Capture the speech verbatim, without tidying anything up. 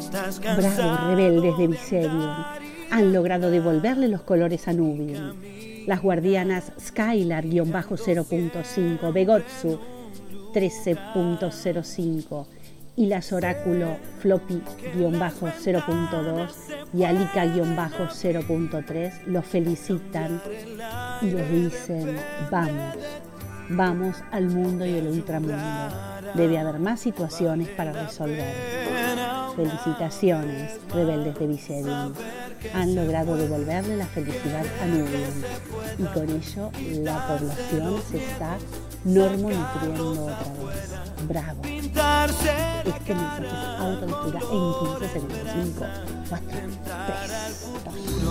Bravo, rebeldes de Viserion. Han logrado devolverle los colores a Nubian. Las guardianas Skylar-cero punto cinco, Begotsu trece punto cero cinco y las oráculo Floppy-cero punto dos y Alika-cero punto tres los felicitan y les dicen: vamos, vamos al mundo y el ultramundo. Debe haber más situaciones para resolver. Felicitaciones, rebeldes de Viserion. Han logrado devolverle la felicidad a Nubian y con ello la población se está normonutriendo otra vez. Bravo. Este mensaje es autolectura en quince segundos. cinco, cuatro, tres, dos.